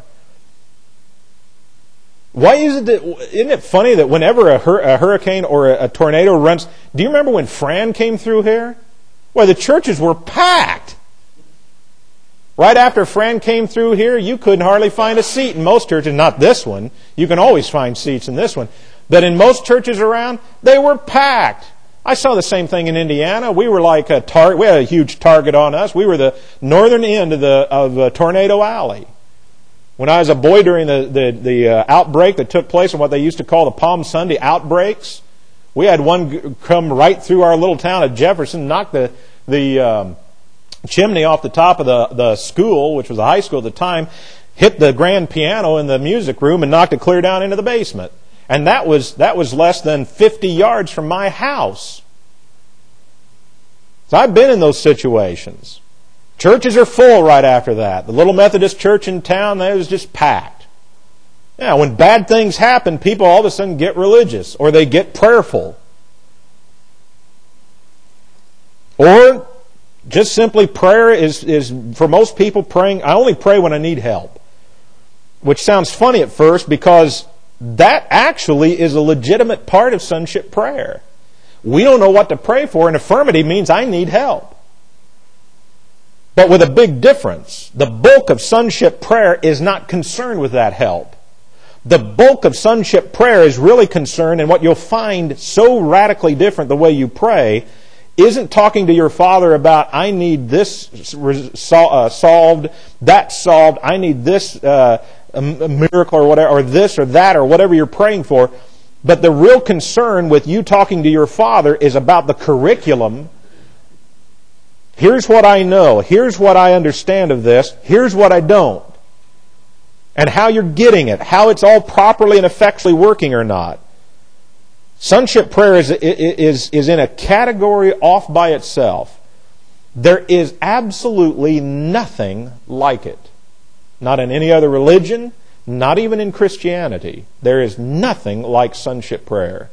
Why isn't it funny that whenever a hurricane or a tornado runs, do you remember when Fran came through here? Well, the churches were packed. Right after Fran came through here, you couldn't hardly find a seat in most churches. Not this one. You can always find seats in this one. But in most churches around, they were packed. I saw the same thing in Indiana. We were like a target. We had a huge target on us. We were the northern end of Tornado Alley. When I was a boy during the outbreak that took place in what they used to call the Palm Sunday outbreaks, we had one come right through our little town of Jefferson, knock the chimney off the top of the school, which was a high school at the time, hit the grand piano in the music room and knocked it clear down into the basement. And that was less than 50 yards from my house. So I've been in those situations. Churches are full right after that. The little Methodist church in town, that was just packed. Yeah, when bad things happen, people all of a sudden get religious, or they get prayerful. Or just simply prayer is for most people praying, I only pray when I need help. Which sounds funny at first, because that actually is a legitimate part of sonship prayer. We don't know what to pray for, and affirmative means I need help. But with a big difference. The bulk of sonship prayer is not concerned with that help. The bulk of sonship prayer is really concerned, and what you'll find so radically different the way you pray isn't talking to your Father about, I need this solved, that solved, I need this a miracle or whatever, or this or that, or whatever you're praying for. But the real concern with you talking to your Father is about the curriculum. Here's what I know. Here's what I understand of this. Here's what I don't. And how you're getting it. How it's all properly and effectively working or not. Sonship prayer is in a category off by itself. There is absolutely nothing like it. Not in any other religion, not even in Christianity. There is nothing like sonship prayer.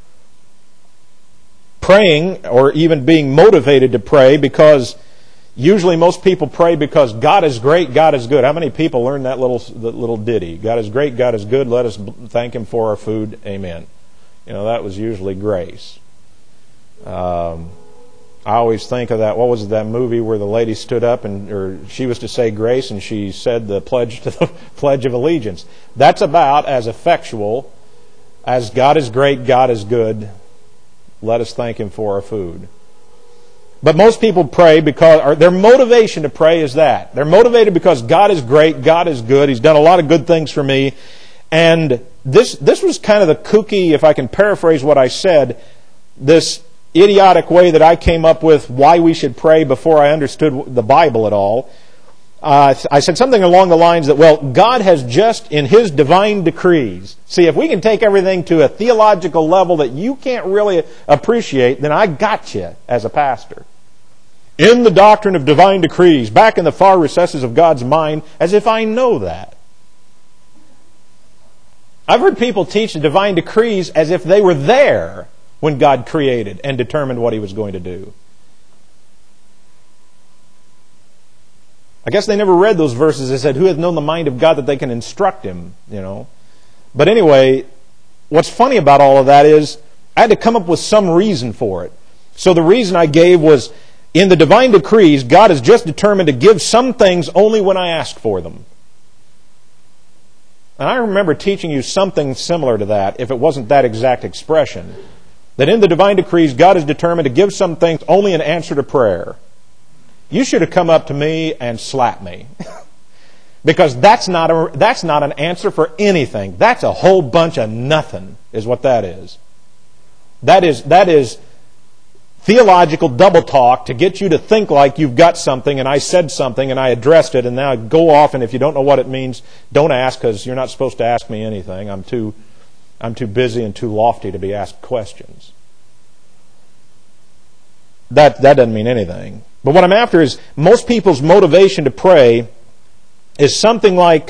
Praying, or even being motivated to pray, because usually most people pray because God is great, God is good. How many people learn that little ditty? God is great, God is good, let us thank Him for our food, amen. You know, that was usually grace. I always think of that, what was it, that movie where the lady stood up or she was to say grace and she said the pledge to the Pledge of Allegiance. That's about as effectual as God is great, God is good, let us thank Him for our food. But most people pray because their motivation to pray is that. They're motivated because God is great, God is good, He's done a lot of good things for me. And this was kind of the kooky, if I can paraphrase what I said, this idiotic way that I came up with why we should pray before I understood the Bible at all. I said something along the lines that, well, God has just, in His divine decrees, see, if we can take everything to a theological level that you can't really appreciate, then I got you as a pastor. In the doctrine of divine decrees, back in the far recesses of God's mind, as if I know that. I've heard people teach the divine decrees as if they were there when God created and determined what He was going to do. I guess they never read those verses that said, who hath known the mind of God that they can instruct Him, you know. But anyway, what's funny about all of that is I had to come up with some reason for it. So the reason I gave was, in the divine decrees, God is just determined to give some things only when I ask for them. And I remember teaching you something similar to that, if it wasn't that exact expression. That in the divine decrees, God is determined to give some things only in answer to prayer. You should have come up to me and slapped me. Because that's not an answer for anything. That's a whole bunch of nothing, is what that is. That is theological double talk to get you to think like you've got something and I said something and I addressed it and now go off, and if you don't know what it means, don't ask, because you're not supposed to ask me anything. I'm too busy and too lofty to be asked questions. That doesn't mean anything. But what I'm after is, most people's motivation to pray is something like,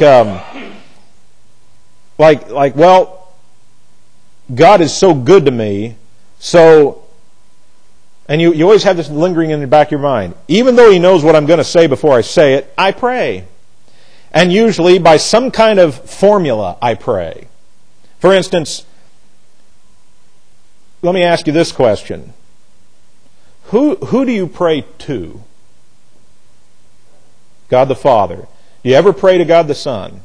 well, God is so good to me, so, and you always have this lingering in the back of your mind. Even though He knows what I'm going to say before I say it, I pray. And usually by some kind of formula, I pray. For instance, let me ask you this question. Who do you pray to? God the Father. Do you ever pray to God the Son?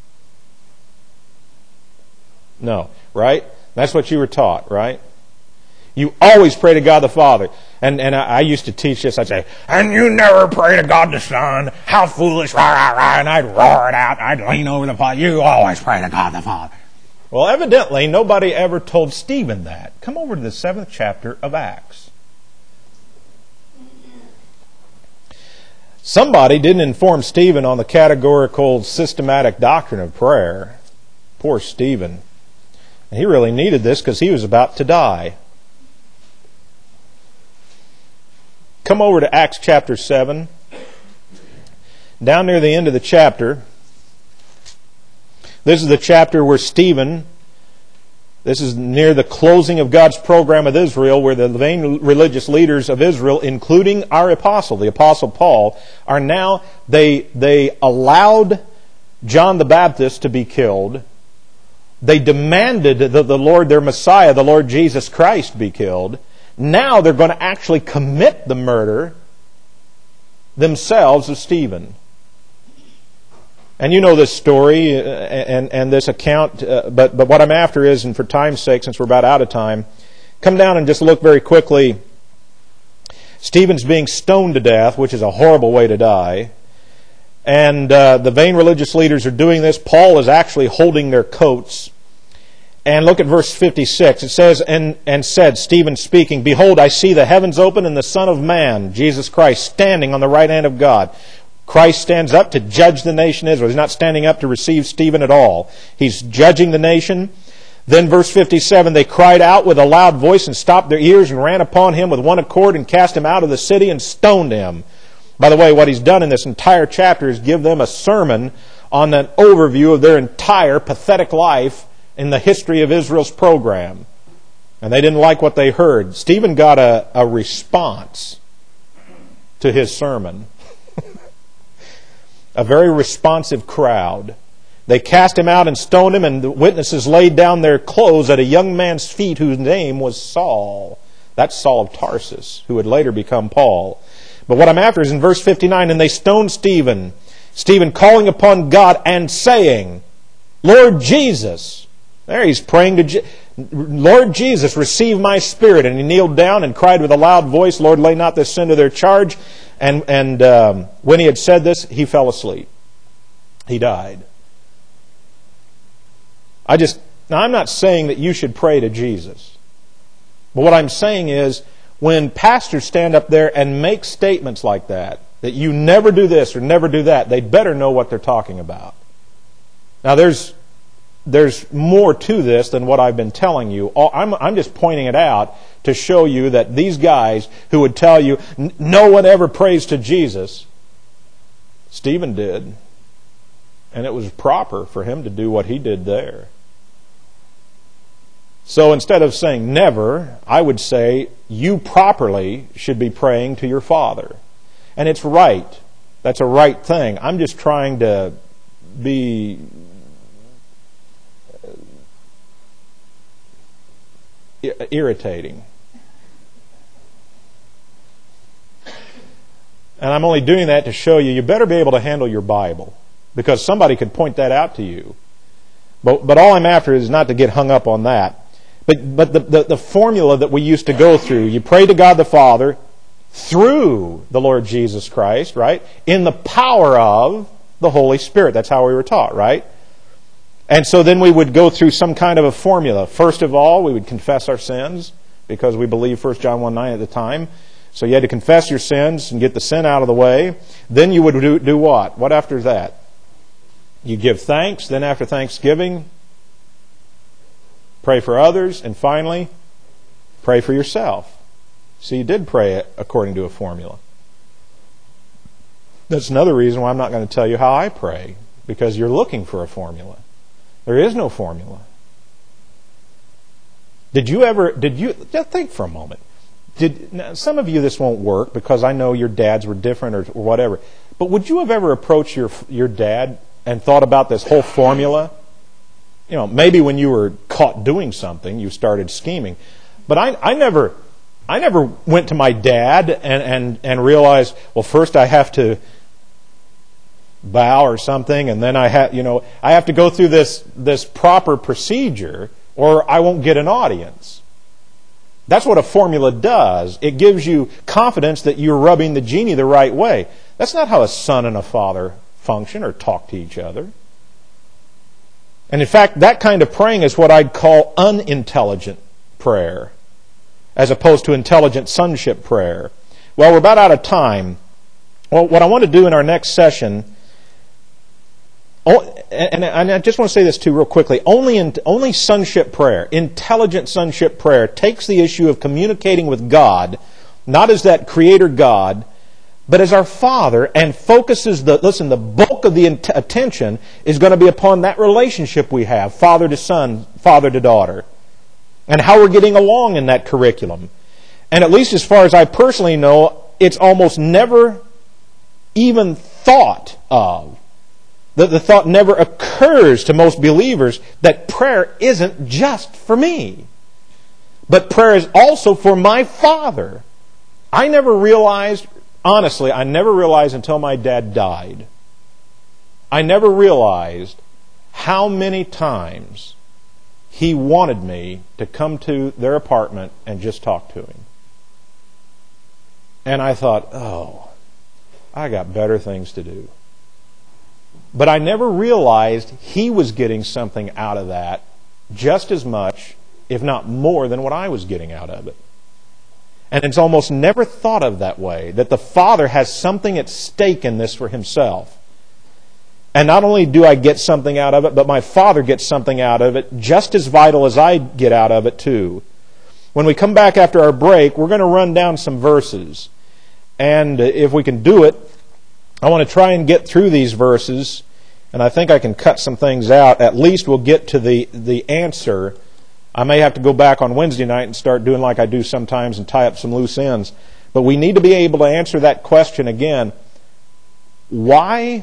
No, right? That's what you were taught, right? You always pray to God the Father. And I used to teach this. I'd say, and you never pray to God the Son. How foolish, rah, rah, rah. And I'd roar it out. I'd lean over the Father. You always pray to God the Father. Well, evidently, nobody ever told Stephen that. Come over to the 7th chapter of Acts. Somebody didn't inform Stephen on the categorical systematic doctrine of prayer. Poor Stephen. And he really needed this because he was about to die. Come over to Acts chapter 7. Down near the end of the chapter, this is the chapter where Stephen, this is near the closing of God's program with Israel, where the vain religious leaders of Israel, including our apostle, the Apostle Paul, are now, they allowed John the Baptist to be killed. They demanded that the Lord, their Messiah, the Lord Jesus Christ, be killed. Now they're going to actually commit the murder themselves of Stephen. And you know this story and this account, but what I'm after is, and for time's sake, since we're about out of time, come down and just look very quickly. Stephen's being stoned to death, which is a horrible way to die. And the vain religious leaders are doing this. Paul is actually holding their coats. And look at verse 56. It says, and said, Stephen speaking, Behold, I see the heavens open and the Son of Man, Jesus Christ, standing on the right hand of God. Christ stands up to judge the nation Israel. He's not standing up to receive Stephen at all. He's judging the nation. Then verse 57, they cried out with a loud voice and stopped their ears and ran upon him with one accord and cast him out of the city and stoned him. By the way, what he's done in this entire chapter is give them a sermon on an overview of their entire pathetic life in the history of Israel's program. And they didn't like what they heard. Stephen got a response to his sermon. A very responsive crowd. They cast him out and stoned him, and the witnesses laid down their clothes at a young man's feet whose name was Saul. That's Saul of Tarsus, who would later become Paul. But what I'm after is in verse 59, and they stoned Stephen, Stephen calling upon God and saying, Lord Jesus. There he's praying to Lord Jesus, receive my spirit. And he kneeled down and cried with a loud voice, Lord, lay not this sin to their charge. And when he had said this, he fell asleep. He died. Now I'm not saying that you should pray to Jesus. But what I'm saying is, when pastors stand up there and make statements like that you never do this or never do that, they'd better know what they're talking about. Now there's more to this than what I've been telling you. I'm just pointing it out to show you that these guys who would tell you no one ever prays to Jesus, Stephen did. And it was proper for him to do what he did there. So instead of saying never, I would say you properly should be praying to your Father. And it's right. That's a right thing. I'm just trying to be irritating. And I'm only doing that to show you better be able to handle your Bible, because somebody could point that out to you. But all I'm after is not to get hung up on that. But the formula that we used to go through, you pray to God the Father through the Lord Jesus Christ, right? In the power of the Holy Spirit. That's how we were taught, right? And so then we would go through some kind of a formula. First of all, we would confess our sins, because we believed 1 John 1:9 at the time. So you had to confess your sins and get the sin out of the way. Then you would do what? What after that? You give thanks. Then after thanksgiving, pray for others. And finally, pray for yourself. So you did pray according to a formula. That's another reason why I'm not going to tell you how I pray, because you're looking for a formula. There is no formula. Did you just think for a moment. Now, some of you this won't work because I know your dads were different or whatever. But would you have ever approached your dad and thought about this whole formula? You know, maybe when you were caught doing something, you started scheming. But I never went to my dad and realized, well, first I have to bow or something, and then I have to go through this proper procedure, or I won't get an audience. That's what a formula does. It gives you confidence that you're rubbing the genie the right way. That's not how a son and a father function or talk to each other. And in fact, that kind of praying is what I'd call unintelligent prayer, as opposed to intelligent sonship prayer. Well, we're about out of time. Well, what I want to do in our next session, and I just want to say this too real quickly, only sonship prayer, intelligent sonship prayer, takes the issue of communicating with God, not as that Creator God, but as our Father, and focuses the bulk of the attention is going to be upon that relationship we have, father to son, father to daughter, and how we're getting along in that curriculum. And at least as far as I personally know, it's almost never even thought of. The thought never occurs to most believers that prayer isn't just for me, but prayer is also for my Father. I never realized until my dad died. I never realized how many times he wanted me to come to their apartment and just talk to him. And I thought, I got better things to do. But I never realized he was getting something out of that just as much, if not more, than what I was getting out of it. And it's almost never thought of that way, that the Father has something at stake in this for Himself. And not only do I get something out of it, but my Father gets something out of it just as vital as I get out of it too. When we come back after our break, we're going to run down some verses. And if we can do it, I want to try and get through these verses, and I think I can cut some things out. At least we'll get to the answer. I may have to go back on Wednesday night and start doing like I do sometimes and tie up some loose ends. But we need to be able to answer that question again. Why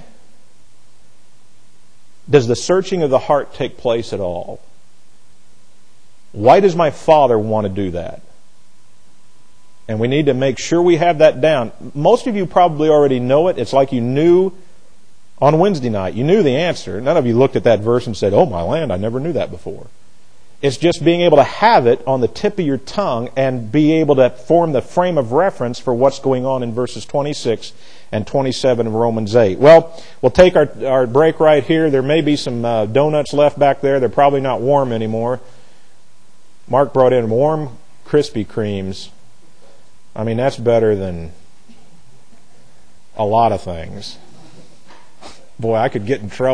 does the searching of the heart take place at all? Why does my Father want to do that? And we need to make sure we have that down. Most of you probably already know it. It's like you knew on Wednesday night. You knew the answer. None of you looked at that verse and said, "Oh, my land, I never knew that before." It's just being able to have it on the tip of your tongue and be able to form the frame of reference for what's going on in verses 26 and 27 of Romans 8. Well, we'll take our break right here. There may be some donuts left back there. They're probably not warm anymore. Mark brought in warm Krispy Kremes. I mean, that's better than a lot of things. Boy, I could get in trouble.